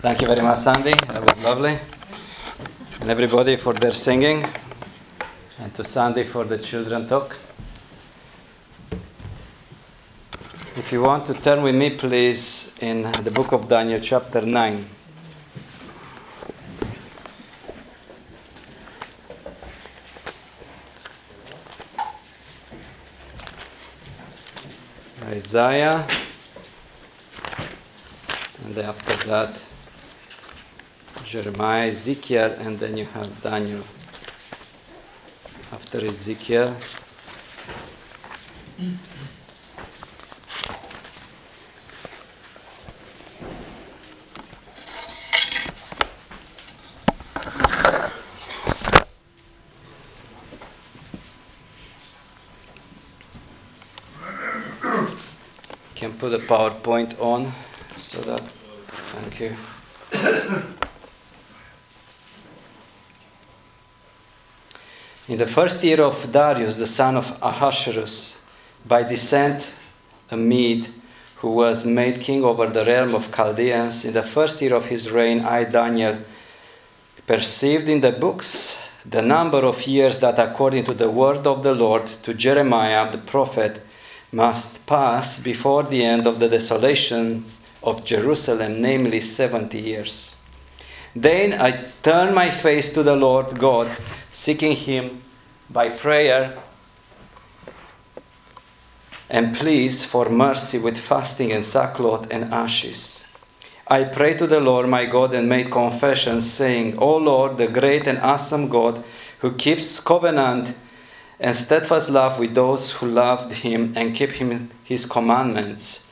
Thank you very much, Sandy. That was lovely. And everybody for their singing. And to Sandy for the children talk. If you want to turn with me, please, in the book of Daniel, chapter 9. Isaiah. And then after that, Jeremiah, Ezekiel, and then you have Daniel. After Ezekiel, can put the PowerPoint on so that, thank you. In the first year of Darius, the son of Ahasuerus, by descent a Mede, who was made king over the realm of Chaldeans, in the first year of his reign, I, Daniel, perceived in the books the number of years that, according to the word of the Lord to Jeremiah the prophet, must pass before the end of the desolations of Jerusalem, namely 70 years. Then I turned my face to the Lord God, seeking him by prayer and pleas for mercy with fasting and sackcloth and ashes. I prayed to the Lord my God and made confession, saying, O Lord, the great and awesome God, who keeps covenant and steadfast love with those who loved him and keep his commandments.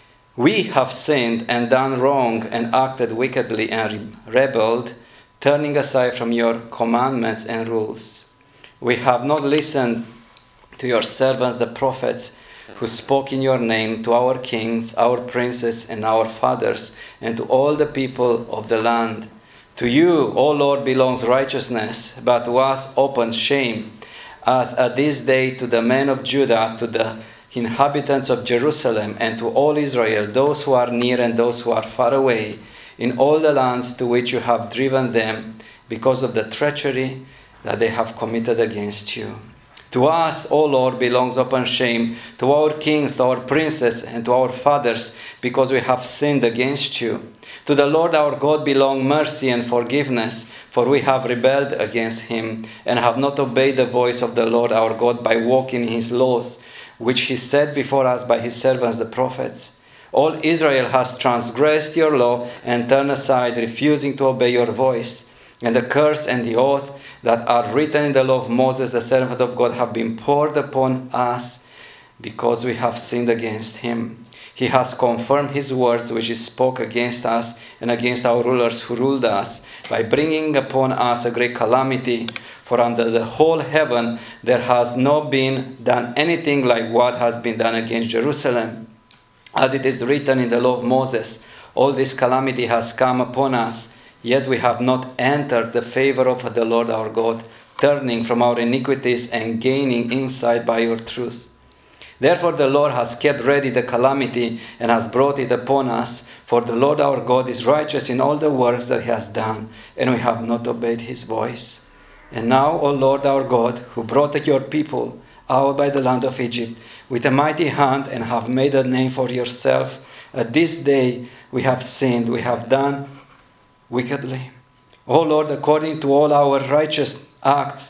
We have sinned and done wrong and acted wickedly and rebelled, turning aside from your commandments and rules. We have not listened to your servants, the prophets, who spoke in your name to our kings, our princes, and our fathers, and to all the people of the land. To you, O Lord, belongs righteousness, but to us open shame, as at this day to the men of Judah, to the inhabitants of Jerusalem, and to all Israel, those who are near and those who are far away, in all the lands to which you have driven them, because of the treachery that they have committed against you. To us, O Lord, belongs open shame, to our kings, to our princes, and to our fathers, because we have sinned against you. To the Lord our God belong mercy and forgiveness, for we have rebelled against him, and have not obeyed the voice of the Lord our God by walking in his laws, which he set before us by his servants the prophets. All Israel has transgressed your law and turned aside, refusing to obey your voice. And the curse and the oath that are written in the law of Moses, the servant of God, have been poured upon us because we have sinned against him. He has confirmed his words which he spoke against us and against our rulers who ruled us, by bringing upon us a great calamity. For under the whole heaven there has not been done anything like what has been done against Jerusalem. As it is written in the law of Moses, all this calamity has come upon us, yet we have not entered the favor of the Lord our God, turning from our iniquities and gaining insight by your truth. Therefore the Lord has kept ready the calamity and has brought it upon us, for the Lord our God is righteous in all the works that he has done, and we have not obeyed his voice. And now, O Lord our God, who brought your people out by the land of Egypt with a mighty hand and have made a name for yourself, at this day we have sinned, we have done wickedly. O Lord, according to all our righteous acts,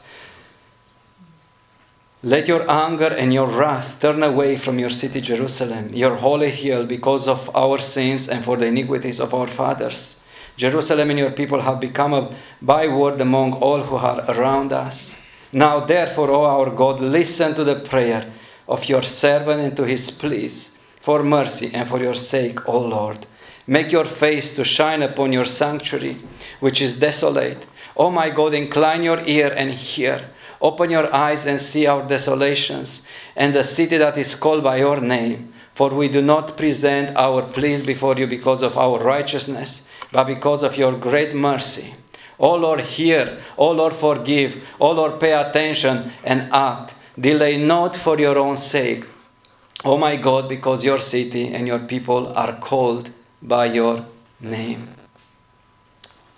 let your anger and your wrath turn away from your city Jerusalem, your holy hill, because of our sins and for the iniquities of our fathers. Jerusalem and your people have become a byword among all who are around us. Now therefore, O our God, listen to the prayer of your servant and to his pleas for mercy and for your sake, O Lord. Make your face to shine upon your sanctuary, which is desolate. O my God, incline your ear and hear. Open your eyes and see our desolations, and the city that is called by your name. For we do not present our pleas before you because of our righteousness, but because of your great mercy. O Lord, hear. O Lord, forgive. O Lord, pay attention and act. Delay not for your own sake. O my God, because your city and your people are called by your name.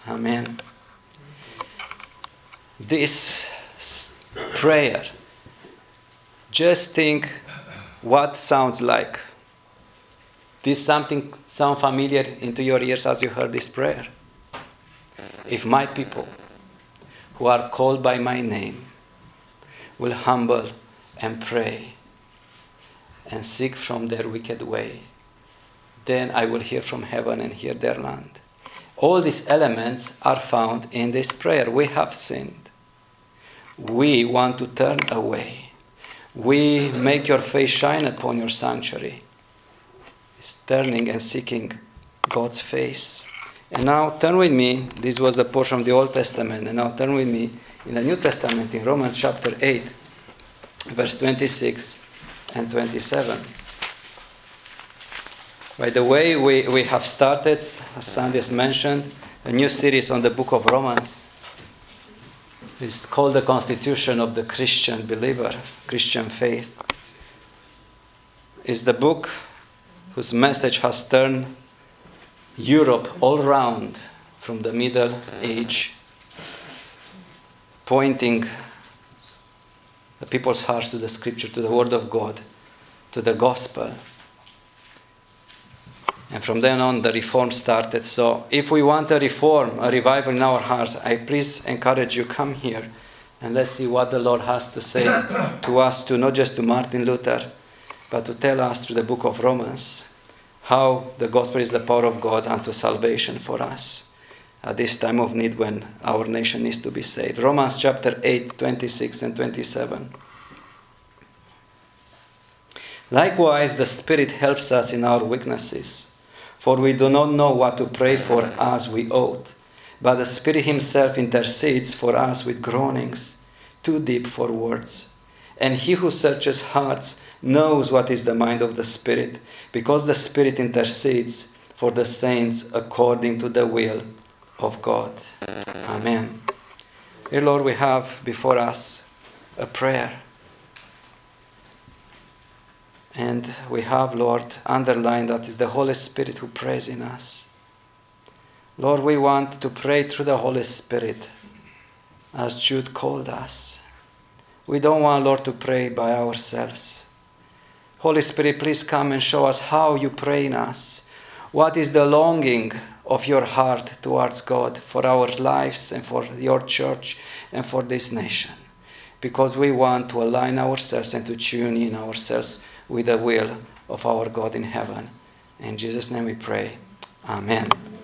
Amen. This prayer, just think what sounds like. Did something sound familiar into your ears as you heard this prayer? If my people who are called by my name will humble and pray and seek from their wicked way, then I will hear from heaven and heal their land. All these elements are found in this prayer. We have sinned. We want to turn away. We make your face shine upon your sanctuary. It's turning and seeking God's face. And now turn with me, this was the portion of the Old Testament, and now turn with me in the New Testament in Romans chapter 8, verse 26 and 27. By the way, we have started, as Sandy has mentioned, a new series on the book of Romans. It's called the Constitution of the Christian Believer, Christian Faith. It's the book whose message has turned Europe all round from the Middle Age, pointing the people's hearts to the Scripture, to the Word of God, to the Gospel. And from then on, the reform started. So if we want a reform, a revival in our hearts, I please encourage you, come here and let's see what the Lord has to say to us, to not just to Martin Luther, but to tell us through the book of Romans how the gospel is the power of God unto salvation for us at this time of need when our nation needs to be saved. Romans chapter 8, 26 and 27. Likewise, the Spirit helps us in our weaknesses, for we do not know what to pray for as we ought. But the Spirit himself intercedes for us with groanings too deep for words. And he who searches hearts knows what is the mind of the Spirit, because the Spirit intercedes for the saints according to the will of God. Amen. Dear Lord, we have before us a prayer. And we have, Lord, underlined that is the Holy Spirit who prays in us. Lord, we want to pray through the Holy Spirit as Jude called us. We don't want, Lord, to pray by ourselves. Holy Spirit, please come and show us how you pray in us. What is the longing of your heart towards God for our lives and for your church and for this nation? Because we want to align ourselves and to tune in ourselves with the will of our God in heaven. In Jesus' name we pray. Amen.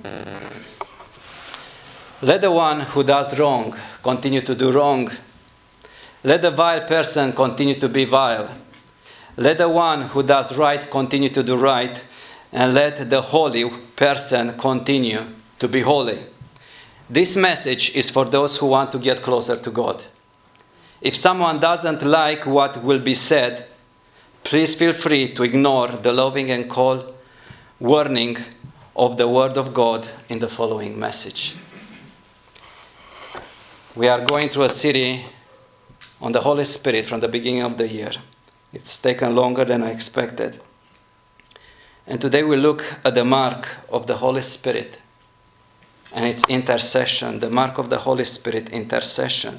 Let the one who does wrong continue to do wrong. Let the vile person continue to be vile. Let the one who does right continue to do right. And let the holy person continue to be holy. This message is for those who want to get closer to God. If someone doesn't like what will be said, please feel free to ignore the loving and cold warning of the Word of God in the following message. We are going through a series on the Holy Spirit from the beginning of the year. It's taken longer than I expected. And today we look at the mark of the Holy Spirit and its intercession, the mark of the Holy Spirit, intercession.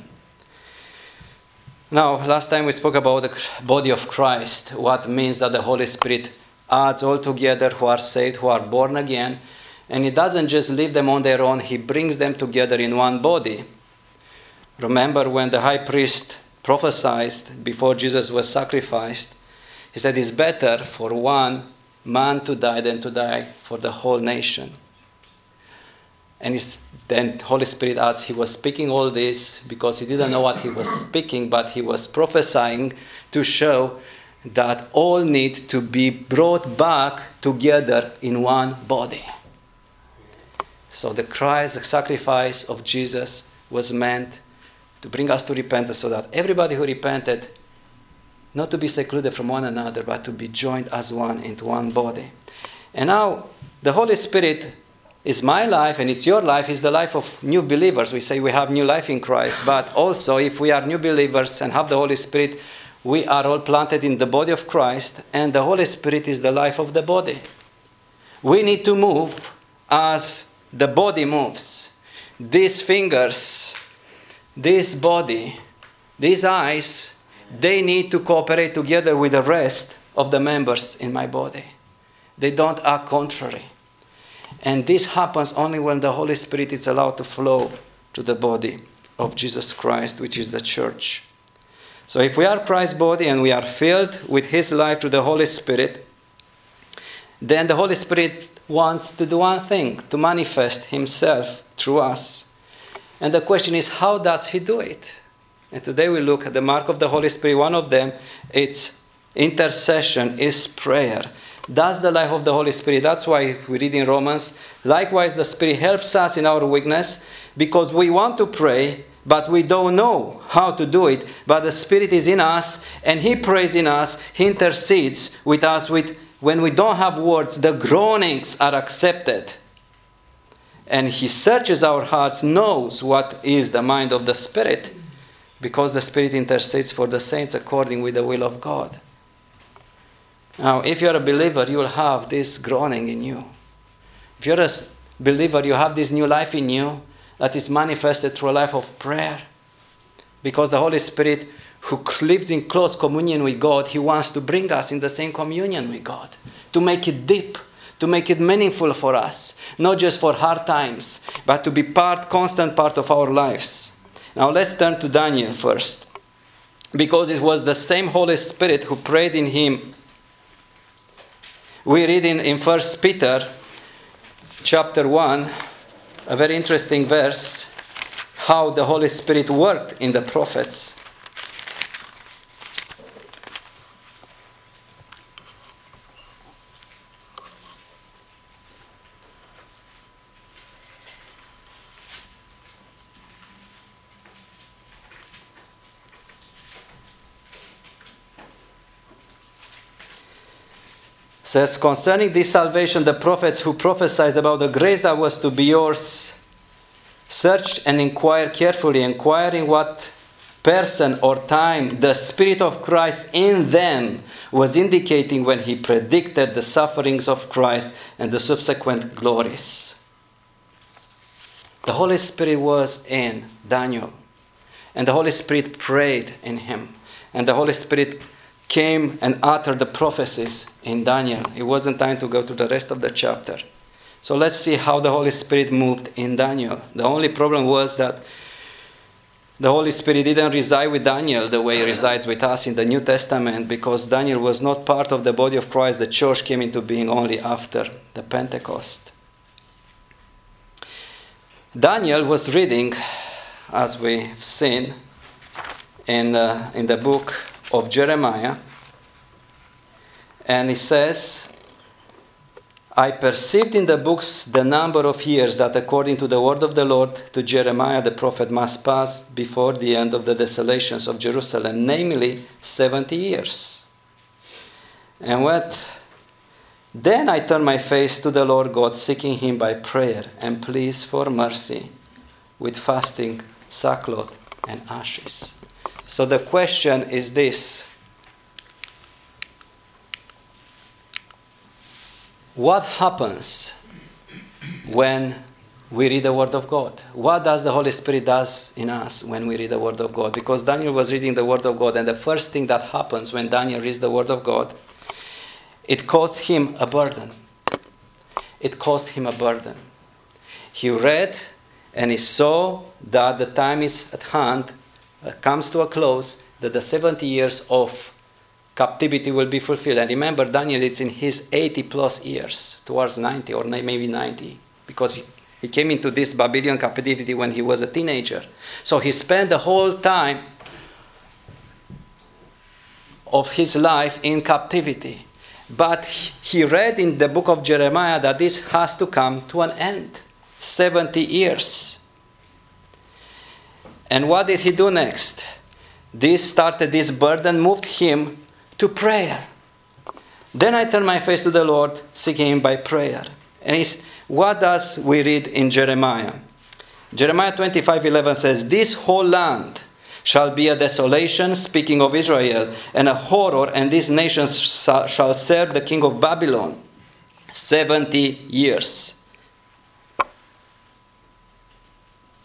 Now, last time we spoke about the body of Christ, what means that the Holy Spirit adds all together who are saved, who are born again, and he doesn't just leave them on their own, he brings them together in one body. Remember when the high priest prophesied before Jesus was sacrificed, he said it's better for one man to die than to die for the whole nation. And then Holy Spirit adds, he was speaking all this because he didn't know what he was speaking, but he was prophesying to show that all need to be brought back together in one body. So the Christ, the sacrifice of Jesus was meant to bring us to repentance so that everybody who repented, not to be secluded from one another, but to be joined as one into one body. And now the Holy Spirit is my life and it's your life, is the life of new believers. We say we have new life in Christ, but also if we are new believers and have the Holy Spirit, we are all planted in the body of Christ, and the Holy Spirit is the life of the body. We need to move as the body moves. these fingers, this body, these eyes, they need to cooperate together with the rest of the members in my body. They don't act contrary. And this happens only when the Holy Spirit is allowed to flow to the body of Jesus Christ, which is the church. So if we are Christ's body and we are filled with His life through the Holy Spirit, then the Holy Spirit wants to do one thing, to manifest Himself through us. And the question is, how does He do it? And today we look at the mark of the Holy Spirit. One of them, it's intercession, is prayer. That's the life of the Holy Spirit. That's why we read in Romans, likewise the Spirit helps us in our weakness, because we want to pray, but we don't know how to do it. But the Spirit is in us, and He prays in us. He intercedes with us. When we don't have words, the groanings are accepted. And He searches our hearts, knows what is the mind of the Spirit, because the Spirit intercedes for the saints according with the will of God. Now, if you're a believer, you will have this groaning in you. If you're a believer, you have this new life in you that is manifested through a life of prayer. Because the Holy Spirit, who lives in close communion with God, He wants to bring us in the same communion with God, to make it deep, to make it meaningful for us, not just for hard times, but to be constant part of our lives. Now let's turn to Daniel first, because it was the same Holy Spirit who prayed in him. We read in 1 Peter chapter 1, a very interesting verse, how the Holy Spirit worked in the prophets. Says, concerning this salvation, the prophets who prophesied about the grace that was to be yours searched and inquired carefully, inquiring what person or time the Spirit of Christ in them was indicating when He predicted the sufferings of Christ and the subsequent glories. The Holy Spirit was in Daniel, and the Holy Spirit prayed in him, and the Holy Spirit came and uttered the prophecies in Daniel. It wasn't time to go to the rest of the chapter. So let's see how the Holy Spirit moved in Daniel. The only problem was that the Holy Spirit didn't reside with Daniel the way He resides with us in the New Testament, because Daniel was not part of the body of Christ. The church came into being only after the Pentecost. Daniel was reading, as we've seen, in the book of Jeremiah, and he says, I perceived in the books the number of years that according to the word of the Lord to Jeremiah the prophet must pass before the end of the desolations of Jerusalem, namely 70 years. And then I turned my face to the Lord God, seeking Him by prayer and pleas for mercy, with fasting, sackcloth, and ashes. So the question is this: what happens when we read the Word of God? What does the Holy Spirit does in us when we read the Word of God? Because Daniel was reading the Word of God, and the first thing that happens when Daniel reads the Word of God, it caused him a burden. It caused him a burden. He read and he saw that the time is at hand, comes to a close, that the 70 years of captivity will be fulfilled. And remember, Daniel is in his 80 plus years, towards 90 or maybe 90, because he came into this Babylonian captivity when he was a teenager. So he spent the whole time of his life in captivity. But he read in the book of Jeremiah that this has to come to an end. 70 years. And what did he do next? This burden moved him to prayer. Then I turned my face to the Lord, seeking Him by prayer. And what does we read in Jeremiah? Jeremiah 25:11 says, this whole land shall be a desolation, speaking of Israel, and a horror, and these nations shall serve the king of Babylon 70 years.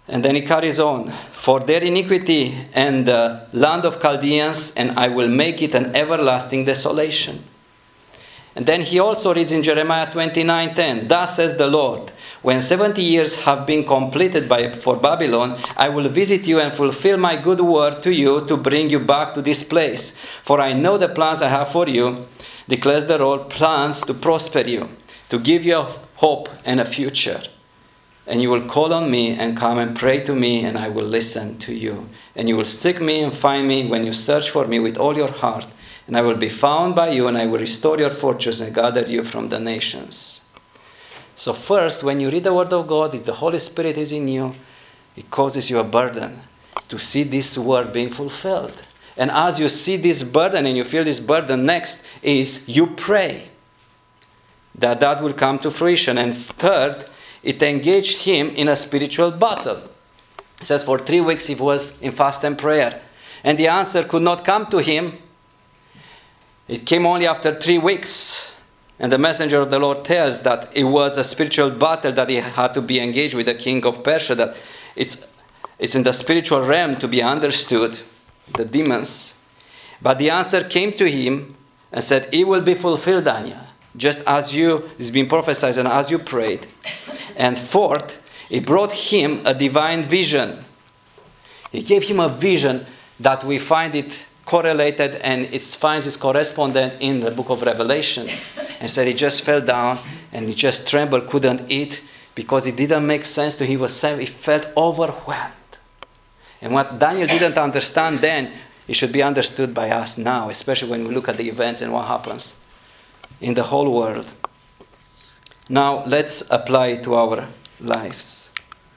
And then he carries on. For their iniquity and the land of Chaldeans, and I will make it an everlasting desolation. And then he also reads in Jeremiah 29:10, Thus says the Lord, when 70 years have been completed for Babylon, I will visit you and fulfill my good word to you to bring you back to this place. For I know the plans I have for you, declares the Lord, plans to prosper you, to give you a hope and a future. And you will call on me and come and pray to me, and I will listen to you. And you will seek me and find me when you search for me with all your heart. And I will be found by you, and I will restore your fortunes and gather you from the nations. So first, when you read the Word of God, if the Holy Spirit is in you, it causes you a burden to see this word being fulfilled. And as you see this burden and you feel this burden, next is you pray that will come to fruition. And third, it engaged him in a spiritual battle. It says for 3 weeks he was in fast and prayer. And the answer could not come to him. It came only after 3 weeks. And the messenger of the Lord tells that it was a spiritual battle that he had to be engaged with the king of Persia. That it's in the spiritual realm to be understood, the demons. But the answer came to him and said, it will be fulfilled, Daniel, just as it's been prophesied and as you prayed. And fourth, it brought him a divine vision. He gave him a vision that we find it correlated and it finds its correspondent in the book of Revelation. And said he just fell down and he just trembled, couldn't eat because it didn't make sense to him. He felt overwhelmed. And what Daniel didn't understand then, it should be understood by us now, especially when we look at the events and what happens in the whole world. Now let's apply it to our lives.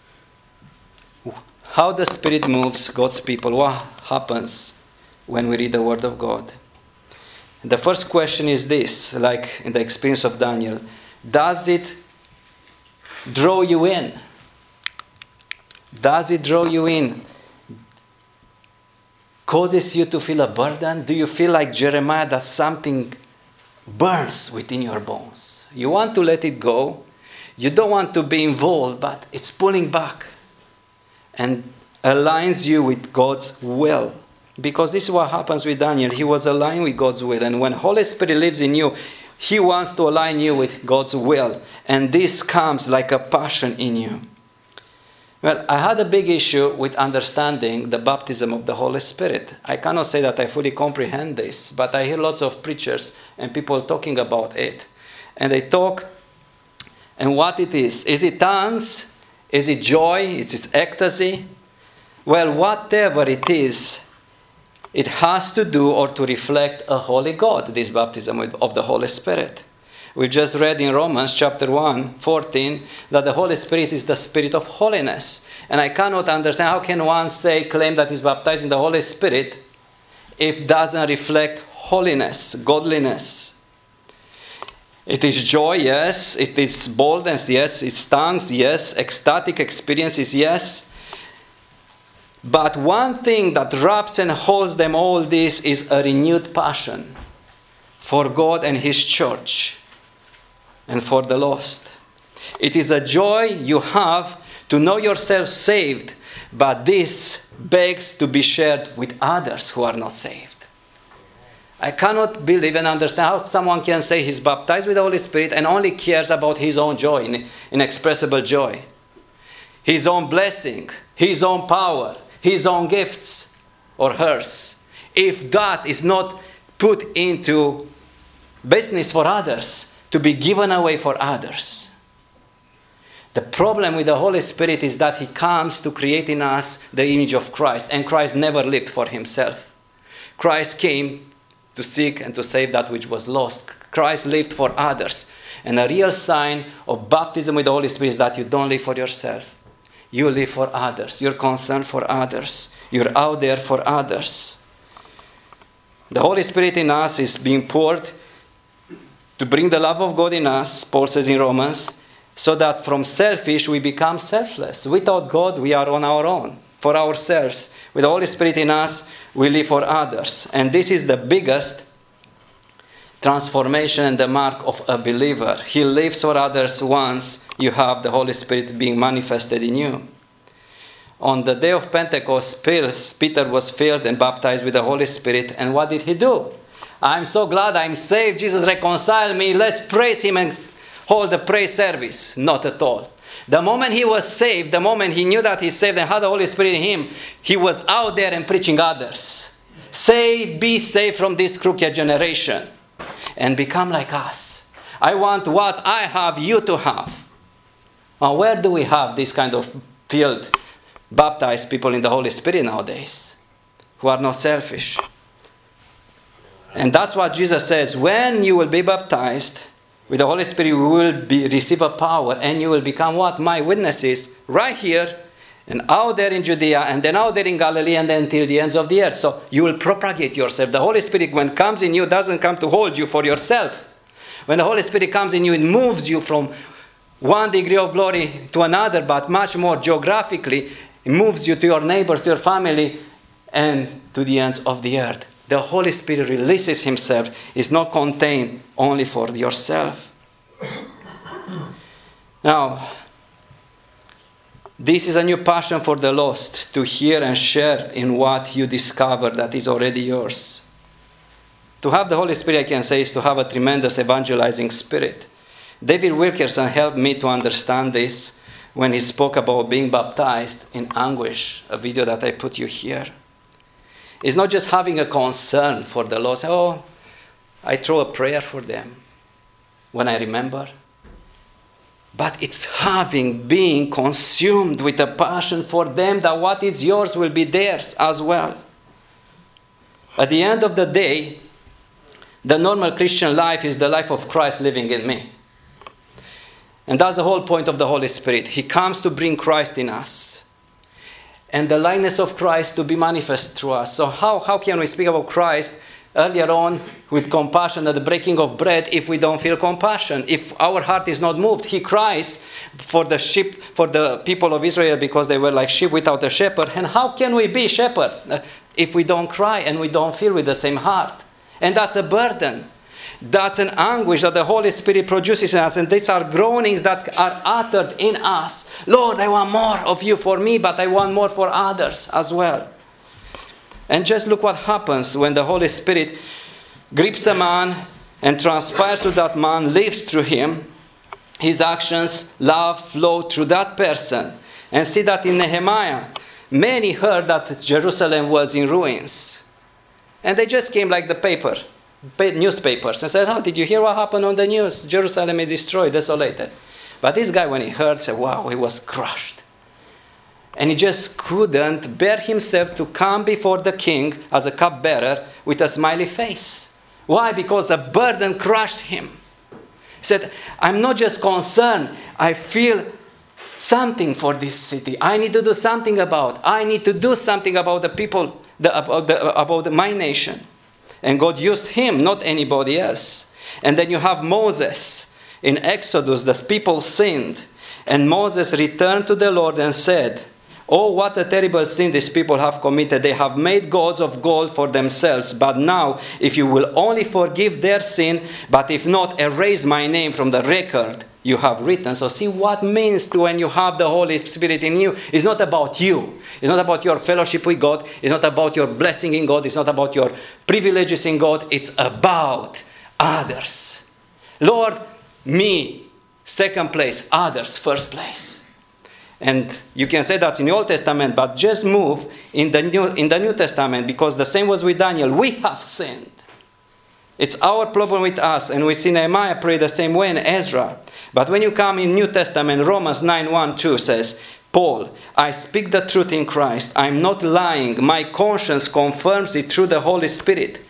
How the Spirit moves God's people. What happens when we read the Word of God? The first question is this, like in the experience of Daniel. Does it draw you in? Does it draw you in? Causes you to feel a burden? Do you feel like Jeremiah that something burns within your bones? You want to let it go. You don't want to be involved, but it's pulling back and aligns you with God's will. Because this is what happens with Daniel. He was aligned with God's will. And when Holy Spirit lives in you, He wants to align you with God's will. And this comes like a passion in you. Well, I had a big issue with understanding the baptism of the Holy Spirit. I cannot say that I fully comprehend this, but I hear lots of preachers and people talking about it. And they talk, and what it is. Is it tongues? Is it joy? Is it ecstasy? Well, whatever it is, it has to do or to reflect a holy God, this baptism of the Holy Spirit. We just read in Romans chapter 1:14 that the Holy Spirit is the Spirit of holiness. And I cannot understand how can one claim that he's baptized in the Holy Spirit if it doesn't reflect holiness, godliness. It is joy, yes. It is boldness, yes. It's tongues, yes. Ecstatic experiences, yes. But one thing that wraps and holds them all this is a renewed passion for God and His church and for the lost. It is a joy you have to know yourself saved, but this begs to be shared with others who are not saved. I cannot believe and understand how someone can say he's baptized with the Holy Spirit and only cares about his own joy, inexpressible joy, his own blessing, his own power, his own gifts or hers. If that is not put into business for others, to be given away for others. The problem with the Holy Spirit is that He comes to create in us the image of Christ. And Christ never lived for Himself. Christ came to seek and to save that which was lost. Christ lived for others. And a real sign of baptism with the Holy Spirit is that you don't live for yourself. You live for others. You're concerned for others. You're out there for others. The Holy Spirit in us is being poured to bring the love of God in us, Paul says in Romans, so that from selfish we become selfless. Without God, we are on our own, for ourselves. With the Holy Spirit in us, we live for others. And this is the biggest transformation and the mark of a believer. He lives for others once you have the Holy Spirit being manifested in you. On the day of Pentecost, Peter was filled and baptized with the Holy Spirit. And what did he do? I'm so glad I'm saved. Jesus reconciled me. Let's praise him and hold the praise service. Not at all. The moment he was saved, the moment he knew that he's saved and had the Holy Spirit in him, he was out there and preaching others. Be saved from this crooked generation and become like us. I want what I have, you to have. Now, where do we have this kind of filled, baptized people in the Holy Spirit nowadays? Who are not selfish. And that's what Jesus says. When you will be baptized with the Holy Spirit, you will receive a power and you will become what? My witnesses right here and out there in Judea and then out there in Galilee and then till the ends of the earth. So you will propagate yourself. The Holy Spirit, when it comes in you, doesn't come to hold you for yourself. When the Holy Spirit comes in you, it moves you from one degree of glory to another, but much more geographically. It moves you to your neighbors, to your family, and to the ends of the earth. The Holy Spirit releases himself. It's not contained only for yourself. Now, this is a new passion for the lost, to hear and share in what you discover that is already yours. To have the Holy Spirit, I can say, is to have a tremendous evangelizing spirit. David Wilkerson helped me to understand this when he spoke about being baptized in anguish, a video that I put you here. It's not just having a concern for the lost. Oh, I throw a prayer for them when I remember. But it's being consumed with a passion for them that what is yours will be theirs as well. At the end of the day, the normal Christian life is the life of Christ living in me. And that's the whole point of the Holy Spirit. He comes to bring Christ in us. And the likeness of Christ to be manifest through us. So how can we speak about Christ earlier on with compassion at the breaking of bread if we don't feel compassion? If our heart is not moved, he cries for the sheep, for the people of Israel because they were like sheep without a shepherd. And how can we be shepherds if we don't cry and we don't feel with the same heart? And that's a burden. That's an anguish that the Holy Spirit produces in us. And these are groanings that are uttered in us. Lord, I want more of you for me, but I want more for others as well. And just look what happens when the Holy Spirit grips a man and transpires to that man, lives through him. His actions, love, flow through that person. And see that in Nehemiah, many heard that Jerusalem was in ruins. And they just came like the newspapers, and said, oh, did you hear what happened on the news? Jerusalem is destroyed, desolated. But this guy, when he heard, said, wow, he was crushed. And he just couldn't bear himself to come before the king as a cupbearer with a smiley face. Why? Because a burden crushed him. He said, I'm not just concerned, I feel something for this city. I need to do something about. I need to do something about the people, about my nation. And God used him, not anybody else. And then you have Moses. In Exodus, the people sinned. And Moses returned to the Lord and said, oh, what a terrible sin these people have committed. They have made gods of gold for themselves. But now, if you will only forgive their sin, but if not, erase my name from the record you have written. So see what means to when you have the Holy Spirit in you. It's not about you. It's not about your fellowship with God. It's not about your blessing in God. It's not about your privileges in God. It's about others. Lord, me, second place. Others, first place. And you can say that's in the Old Testament, but just move in the New Testament, because the same was with Daniel. We have sinned. It's our problem with us, and we see Nehemiah pray the same way in Ezra. But when you come in New Testament, Romans 9:1-2 says, Paul, I speak the truth in Christ. I'm not lying. My conscience confirms it through the Holy Spirit.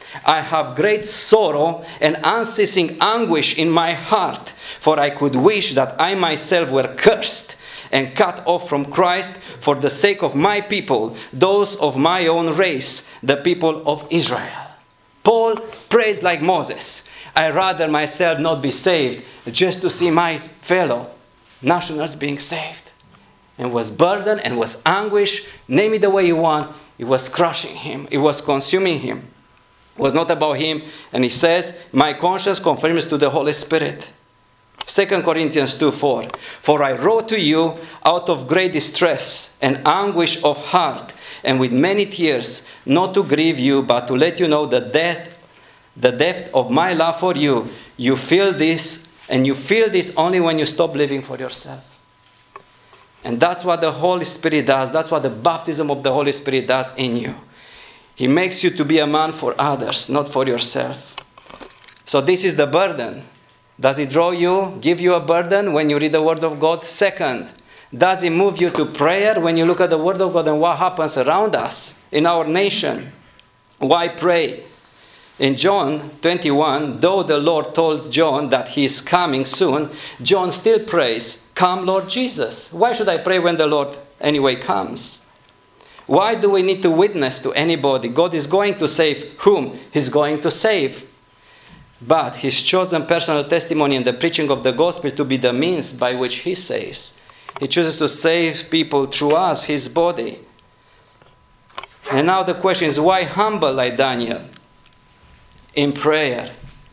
I have great sorrow and unceasing anguish in my heart, for I could wish that I myself were cursed and cut off from Christ for the sake of my people, those of my own race, the people of Israel. Paul prays like Moses. I rather myself not be saved just to see my fellow nationals being saved. And was burdened and was anguish. Name it the way you want. It was crushing him. It was consuming him. It was not about him. And he says, my conscience confirms to the Holy Spirit. 2 Corinthians 2:4. For I wrote to you out of great distress and anguish of heart, and with many tears, not to grieve you, but to let you know the depth of my love for you. You feel this, and you feel this only when you stop living for yourself. And that's what the Holy Spirit does. That's what the baptism of the Holy Spirit does in you. He makes you to be a man for others, not for yourself. So this is the burden. Does it draw you, give you a burden when you read the Word of God? Second, does it move you to prayer when you look at the Word of God and what happens around us in our nation? Why pray? In John 21, though the Lord told John that he is coming soon, John still prays, "Come, Lord Jesus." Why should I pray when the Lord anyway comes? Why do we need to witness to anybody? God is going to save whom He's going to save. But His chosen personal testimony and the preaching of the gospel to be the means by which He saves. He chooses to save people through us, His body. And now the question is, why humble like Daniel? In prayer.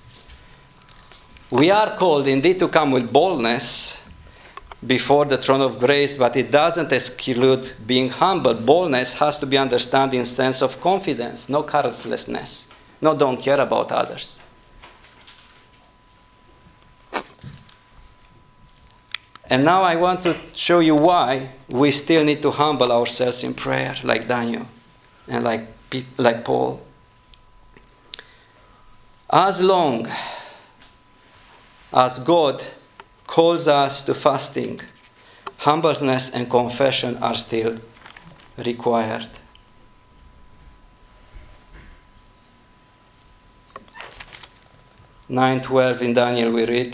We are called indeed to come with boldness before the throne of grace, but it doesn't exclude being humble. Boldness has to be understood in sense of confidence, no carelessness, no don't care about others. And now I want to show you why we still need to humble ourselves in prayer, like Daniel and like Paul. As long as God calls us to fasting, humbleness and confession are still required. Verse 9-12 in Daniel we read,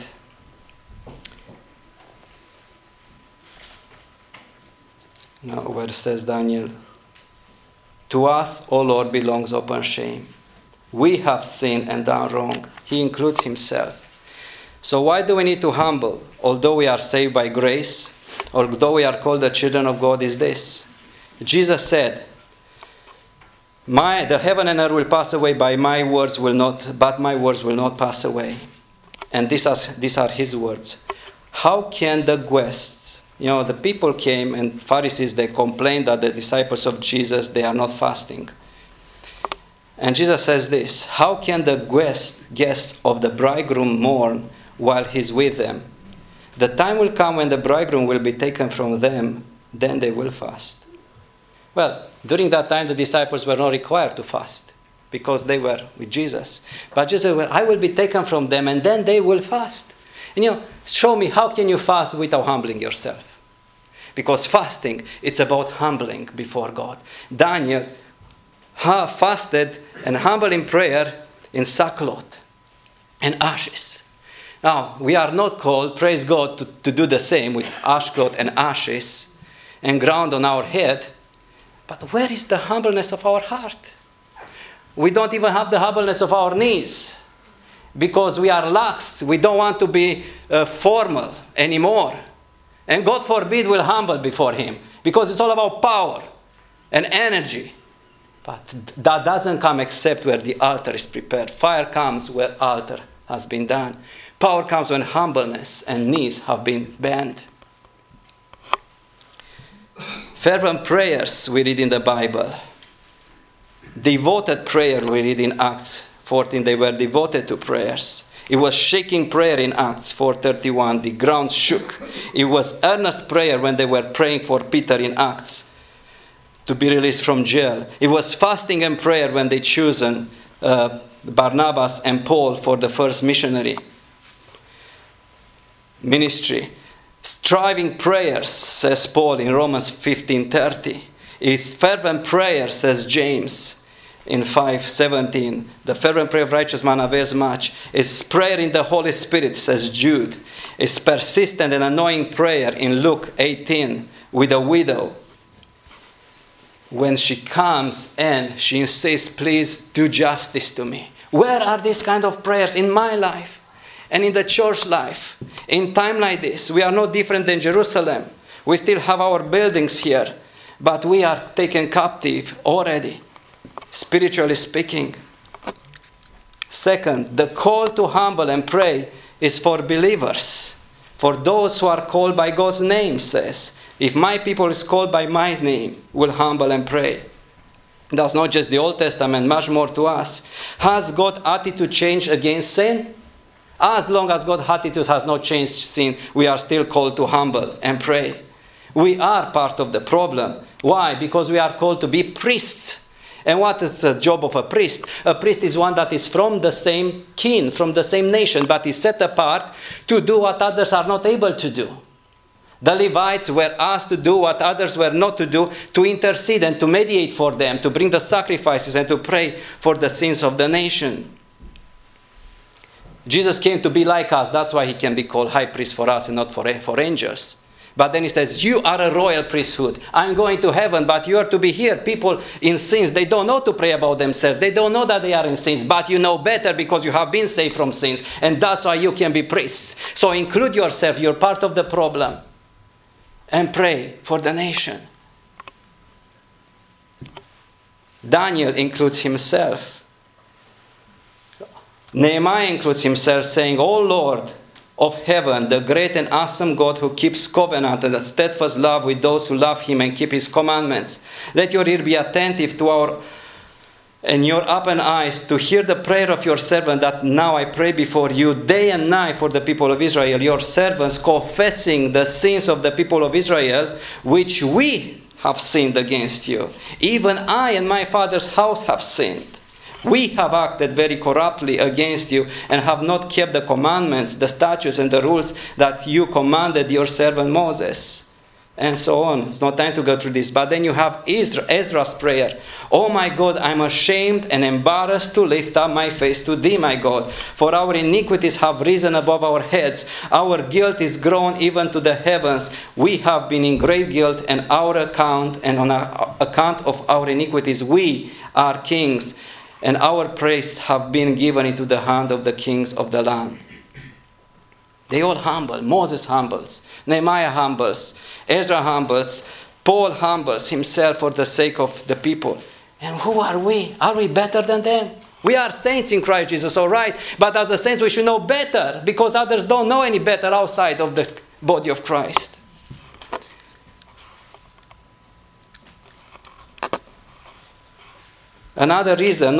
now where it says Daniel, "To us, O Lord, belongs open shame. We have sinned and done wrong." He includes himself. So why do we need to humble? Although we are saved by grace, although we are called the children of God, is this. Jesus said, the heaven and earth will pass away, but my words will not pass away. And these are his words. How can the guests, the people came and Pharisees, they complained that the disciples of Jesus, they are not fasting. And Jesus says this, how can the guests of the bridegroom mourn while he's with them? The time will come when the bridegroom will be taken from them, then they will fast. Well, during that time the disciples were not required to fast because they were with Jesus. But Jesus said, I will be taken from them and then they will fast. And show me how can you fast without humbling yourself? Because fasting, it's about humbling before God. Daniel fasted and humbled in prayer in sackcloth and ashes. Now, we are not called, praise God, to do the same with sackcloth and ashes and ground on our head. But where is the humbleness of our heart? We don't even have the humbleness of our knees because we are lax. We don't want to be formal anymore. And God forbid we'll humble before Him because it's all about power and energy. But that doesn't come except where the altar is prepared. Fire comes where altar has been done. Power comes when humbleness and knees have been bent. Fervent prayers we read in the Bible. Devoted prayer we read in Acts 14. They were devoted to prayers. It was shaking prayer in Acts 4:31. The ground shook. It was earnest prayer when they were praying for Peter in Acts to be released from jail. It was fasting and prayer when they chosen Barnabas and Paul for the first missionary ministry. Striving prayers, says Paul in Romans 15:30. It's fervent prayer, says James in 5:17. The fervent prayer of righteous man avails much. It's prayer in the Holy Spirit, says Jude. It's persistent and annoying prayer in Luke 18 with a widow. When she comes and she insists, please do justice to me. Where are these kind of prayers in my life and in the church life? In time like this, we are no different than Jerusalem. We still have our buildings here, but we are taken captive already, spiritually speaking. Second, the call to humble and pray is for believers. For those who are called by God's name, says, if my people is called by my name, will humble and pray. That's not just the Old Testament, much more to us. Has God's attitude changed against sin? As long as God's attitude has not changed sin, we are still called to humble and pray. We are part of the problem. Why? Because we are called to be priests. And what is the job of a priest? A priest is one that is from the same kin, from the same nation, but is set apart to do what others are not able to do. The Levites were asked to do what others were not to do, to intercede and to mediate for them, to bring the sacrifices and to pray for the sins of the nation. Jesus came to be like us. That's why he can be called high priest for us and not for angels. But then he says, you are a royal priesthood. I'm going to heaven, but you are to be here. People in sins, they don't know to pray about themselves. They don't know that they are in sins, but you know better because you have been saved from sins. And that's why you can be priests. So include yourself. You're part of the problem. And pray for the nation. Daniel includes himself. Nehemiah includes himself, saying, O Lord of heaven, the great and awesome God who keeps covenant and steadfast love with those who love him and keep his commandments. Let your ear be attentive to our and your open eyes to hear the prayer of your servant, that now I pray before you day and night for the people of Israel, your servants, confessing the sins of the people of Israel, which we have sinned against you. Even I and my father's house have sinned. We have acted very corruptly against you and have not kept the commandments, the statutes, and the rules that you commanded your servant Moses. And so on. It's not time to go through this. But then you have Ezra's prayer. Oh my God, I'm ashamed and embarrassed to lift up my face to thee, my God. For our iniquities have risen above our heads. Our guilt is grown even to the heavens. We have been in great guilt, and on account of our iniquities we are kings. And our praise have been given into the hand of the kings of the land. They all humble. Moses humbles. Nehemiah humbles. Ezra humbles. Paul humbles himself for the sake of the people. And who are we? Are we better than them? We are saints in Christ Jesus, all right. But as a saints we should know better, because others don't know any better outside of the body of Christ. Other reasons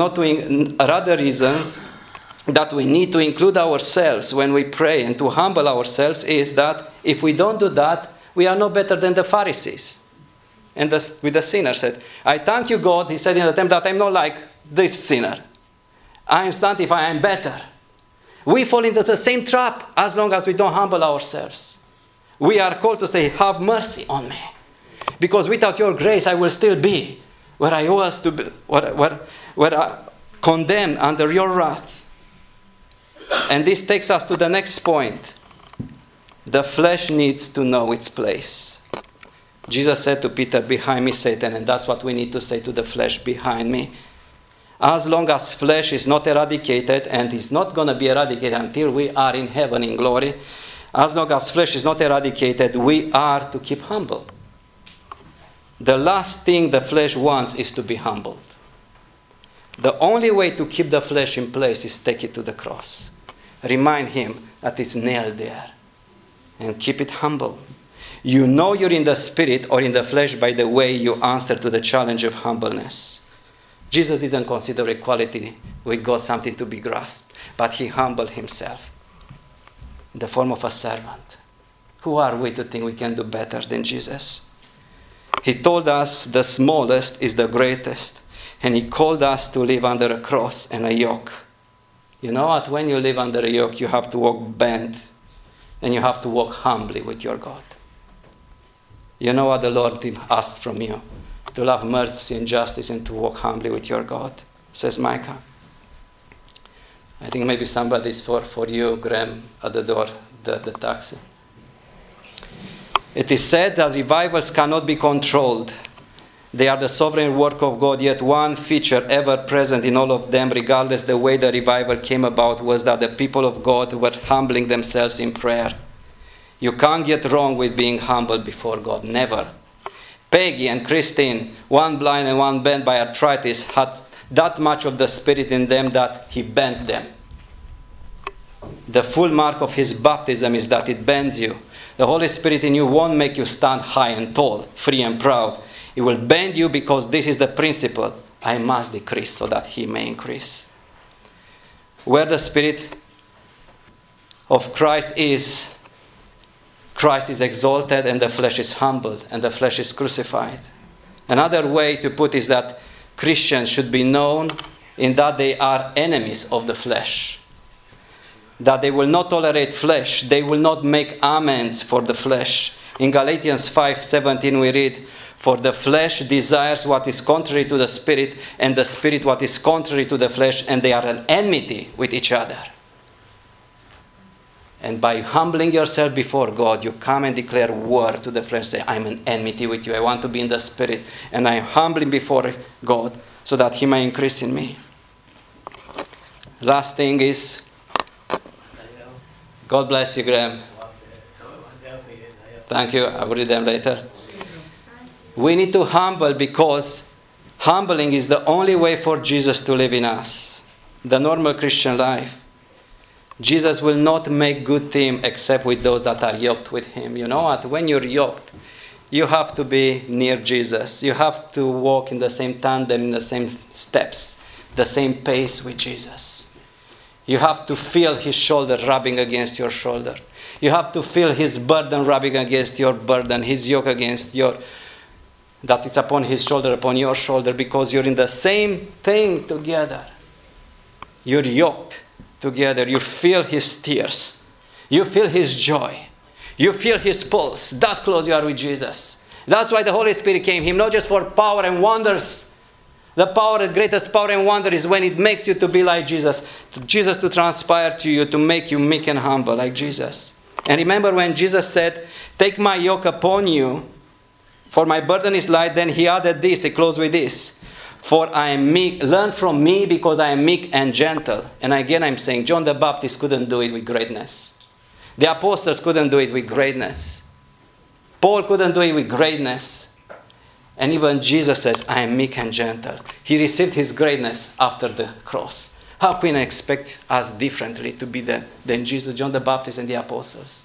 that we need to include ourselves when we pray and to humble ourselves is that if we don't do that, we are no better than the Pharisees. And with the sinner said, I thank you, God, he said in the temple, that I'm not like this sinner. I am sanctified, I am better. We fall into the same trap as long as we don't humble ourselves. We are called to say, have mercy on me. Because without your grace, I will still be where I was to be, where I condemned under your wrath. And this takes us to the next point. The flesh needs to know its place. Jesus said to Peter, behind me, Satan, and that's what we need to say to the flesh, behind me. As long as flesh is not eradicated, and is not going to be eradicated until we are in heaven in glory, as long as flesh is not eradicated, we are to keep humble. The last thing the flesh wants is to be humbled. The only way to keep the flesh in place is take it to the cross. Remind him that it's nailed there. And keep it humble. You know you're in the spirit or in the flesh by the way you answer to the challenge of humbleness. Jesus didn't consider equality with God something to be grasped, but he humbled himself in the form of a servant. Who are we to think we can do better than Jesus? He told us the smallest is the greatest, and he called us to live under a cross and a yoke. You know what? When you live under a yoke, you have to walk bent, and you have to walk humbly with your God. You know what the Lord asked from you? To love mercy and justice and to walk humbly with your God, says Micah. I think maybe somebody's for you, Graham, at the door, the taxi. It is said that revivals cannot be controlled. They are the sovereign work of God, yet one feature ever present in all of them, regardless the way the revival came about, was that the people of God were humbling themselves in prayer. You can't get wrong with being humble before God, never. Peggy and Christine, one blind and one bent by arthritis, had that much of the Spirit in them that he bent them. The full mark of his baptism is that it bends you. The Holy Spirit in you won't make you stand high and tall, free and proud. It will bend you because this is the principle. I must decrease so that he may increase. Where the Spirit of Christ is exalted and the flesh is humbled and the flesh is crucified. Another way to put is that Christians should be known in that they are enemies of the flesh. That they will not tolerate flesh. They will not make amends for the flesh. In Galatians 5:17 we read, for the flesh desires what is contrary to the Spirit, and the Spirit what is contrary to the flesh, and they are an enmity with each other. And by humbling yourself before God, you come and declare war to the flesh. Say, I'm an enmity with you. I want to be in the Spirit. And I'm humbling before God so that he may increase in me. Last thing is, God bless you, Graham. Thank you. I will read them later. We need to humble because humbling is the only way for Jesus to live in us. The normal Christian life. Jesus will not make good team except with those that are yoked with him. You know what? When you're yoked, you have to be near Jesus. You have to walk in the same tandem, in the same steps, the same pace with Jesus. You have to feel his shoulder rubbing against your shoulder. You have to feel his burden rubbing against your burden, his yoke against your, that it's upon his shoulder, upon your shoulder, because you're in the same thing together. You're yoked together. You feel his tears. You feel his joy. You feel his pulse. That close you are with Jesus. That's why the Holy Spirit came him, not just for power and wonders. The power, the greatest power and wonder is when it makes you to be like Jesus. Jesus to transpire to you, to make you meek and humble like Jesus. And remember when Jesus said, take my yoke upon you, for my burden is light, then he added this, he closed with this. For I am meek, learn from me because I am meek and gentle. And again I'm saying, John the Baptist couldn't do it with greatness. The apostles couldn't do it with greatness. Paul couldn't do it with greatness. And even Jesus says, I am meek and gentle. He received his greatness after the cross. How can we expect us differently to be than Jesus, John the Baptist, and the apostles?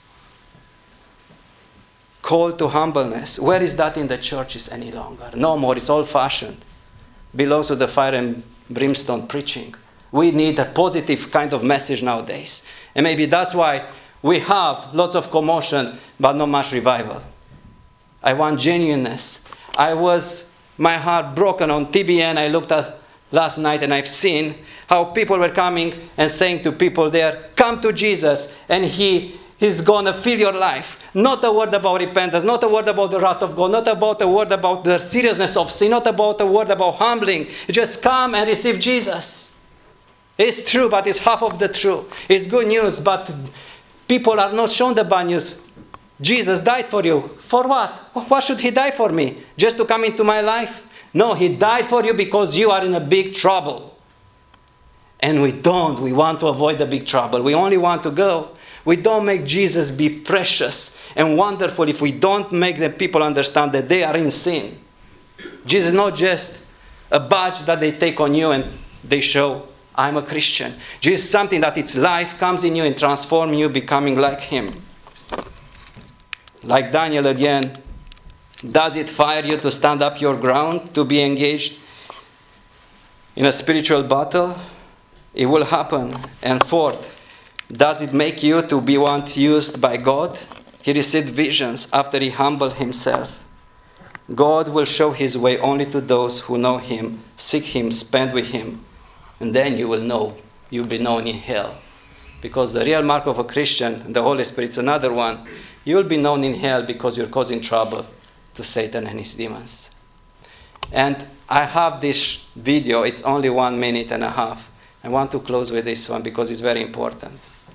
Call to humbleness. Where is that in the churches any longer? No more. It's old-fashioned. Belongs to the fire and brimstone preaching. We need a positive kind of message nowadays. And maybe that's why we have lots of commotion, but not much revival. I want genuineness. My heart broken on TBN. I looked at last night and I've seen how people were coming and saying to people there, come to Jesus and He's going to fill your life. Not a word about repentance, not a word about the wrath of God, not about a word about the seriousness of sin, not about a word about humbling. Just come and receive Jesus. It's true, but it's half of the truth. It's good news, but people are not shown the bad news. Jesus died for you. For what? Why should he die for me? Just to come into my life? No, he died for you because you are in a big trouble. And we want to avoid the big trouble. We only want to go. We don't make Jesus be precious and wonderful if we don't make the people understand that they are in sin. Jesus is not just a badge that they take on you and they show, I'm a Christian. Jesus is something that its life comes in you and transforms you, becoming like him. Like Daniel again, does it fire you to stand up your ground, to be engaged in a spiritual battle? It will happen. And fourth, does it make you to be one used by God? He received visions after he humbled himself. God will show his way only to those who know him, seek him, spend with him. And then you will know, you'll be known in hell. Because the real mark of a Christian, the Holy Spirit, is another one. You'll be known in hell because you're causing trouble to Satan and his demons. And I have this video, it's only 1.5 minutes. I want to close with this one because it's very important.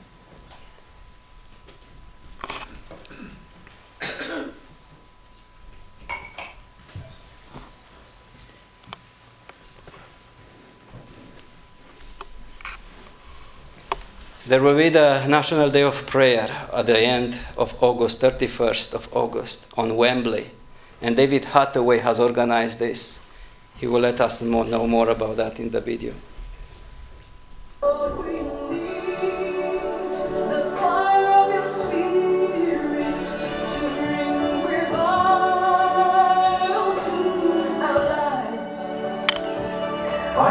There will be the National Day of Prayer at the end of August, 31st of August, on Wembley. And David Hathaway has organized this. He will let us know more about that in the video.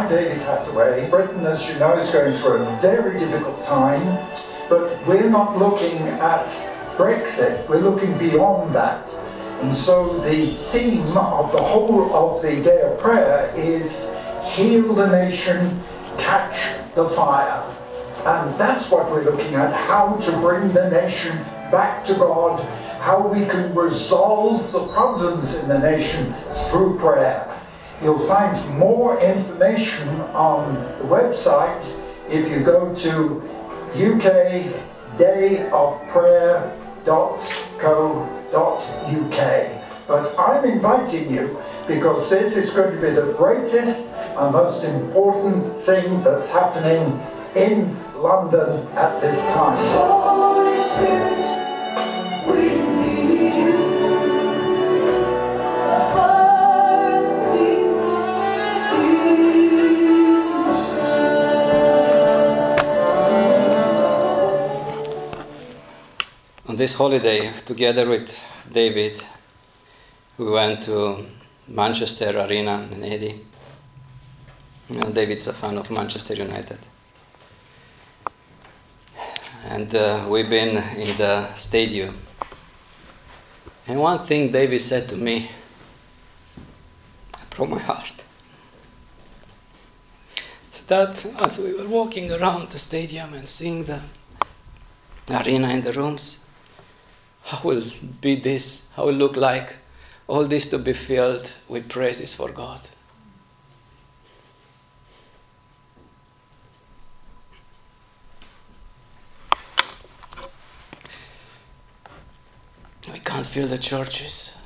I'm David Hathaway. Britain, as you know, is going through a very difficult time, but we're not looking at Brexit, we're looking beyond that. And so the theme of the whole of the Day of Prayer is heal the nation, catch the fire. And that's what we're looking at, how to bring the nation back to God, how we can resolve the problems in the nation through prayer. You'll find more information on the website if you go to ukdayofprayer.co.uk. But I'm inviting you because this is going to be the greatest and most important thing that's happening in London at this time. Holy Spirit, we need you. On this holiday, together with David, we went to Manchester Arena and Eddie. David's a fan of Manchester United. And we've been in the stadium. And one thing David said to me broke my heart. So that as we were walking around the stadium and seeing the arena and the rooms, how will be this? How will it look like? All this to be filled with praises for God. We can't fill the churches.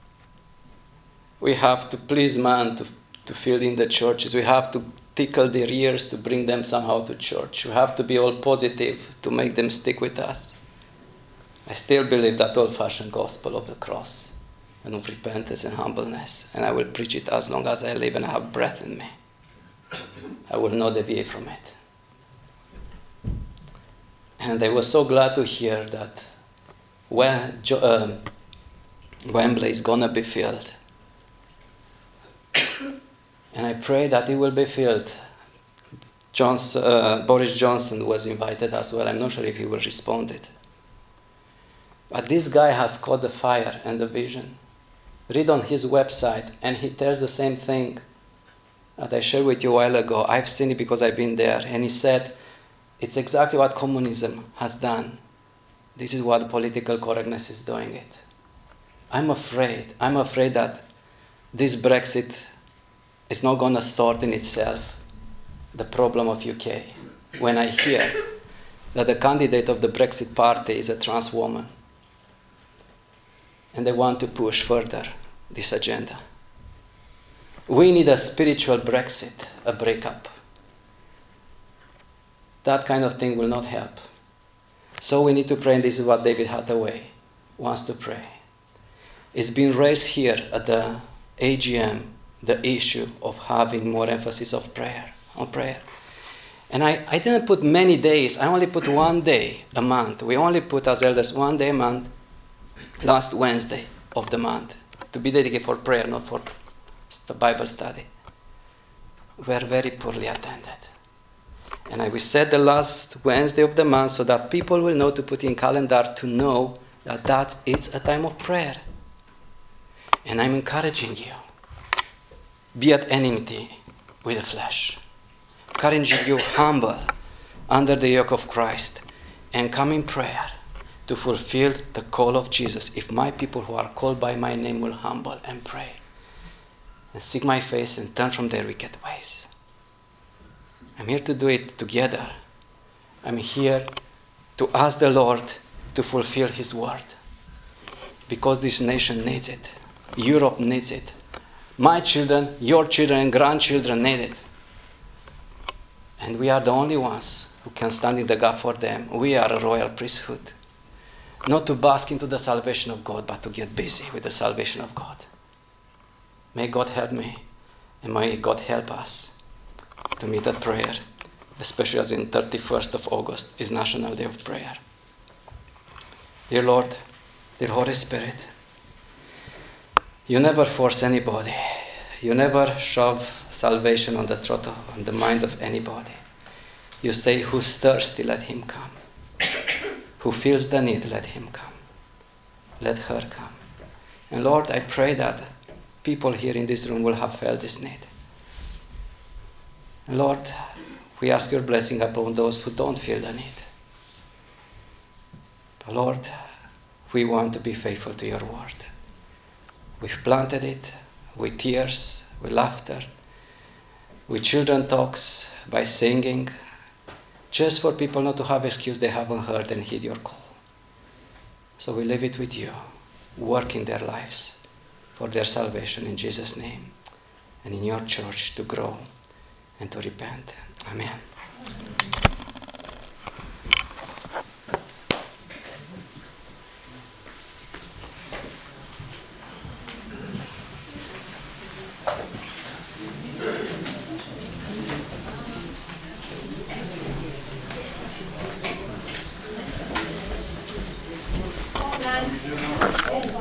We have to please man to fill in the churches. We have to tickle their ears to bring them somehow to church. We have to be all positive to make them stick with us. I still believe that old-fashioned gospel of the cross and of repentance and humbleness. And I will preach it as long as I live and I have breath in me. I will not deviate from it. And I was so glad to hear that Wembley is going to be filled. And I pray that it will be filled. Boris Johnson was invited as well. I'm not sure if he will respond it. But this guy has caught the fire and the vision. Read on his website, and he tells the same thing that I shared with you a while ago. I've seen it because I've been there. And he said, it's exactly what communism has done. This is what political correctness is doing it. I'm afraid that this Brexit is not going to sort in itself the problem of UK. When I hear that the candidate of the Brexit party is a trans woman, and they want to push further this agenda. We need a spiritual Brexit, a breakup. That kind of thing will not help. So we need to pray, and this is what David Hathaway wants to pray. It's been raised here at the AGM, the issue of having more emphasis on prayer. And I didn't put many days, I only put 1 day a month. We only put as elders 1 day a month, last Wednesday of the month, to be dedicated for prayer, not for the Bible study. We are very poorly attended. And I will set the last Wednesday of the month so that people will know to put in calendar to know that it's a time of prayer. And I'm encouraging you, be at enmity with the flesh. Encouraging you humble under the yoke of Christ and come in prayer to fulfill the call of Jesus. If my people who are called by my name will humble and pray and seek my face and turn from their wicked ways. I'm here to do it together. I'm here to ask the Lord to fulfill His word. Because this nation needs it. Europe needs it. My children, your children, and grandchildren need it. And we are the only ones who can stand in the gap for them. We are a royal priesthood. Not to bask into the salvation of God, but to get busy with the salvation of God. May God help me, and may God help us to meet at prayer, especially as in 31st of August is National Day of Prayer. Dear Lord, dear Holy Spirit, you never force anybody. You never shove salvation on the throat, on the mind of anybody. You say, who's thirsty, let him come. Who feels the need, let him come. Let her come. And Lord, I pray that people here in this room will have felt this need. And Lord, we ask your blessing upon those who don't feel the need. But Lord, we want to be faithful to your word. We've planted it with tears, with laughter, with children talks, by singing, just for people not to have excuse they haven't heard and heed your call. So we leave it with you. Work in their lives for their salvation in Jesus' name, and in your church to grow and to repent. Amen.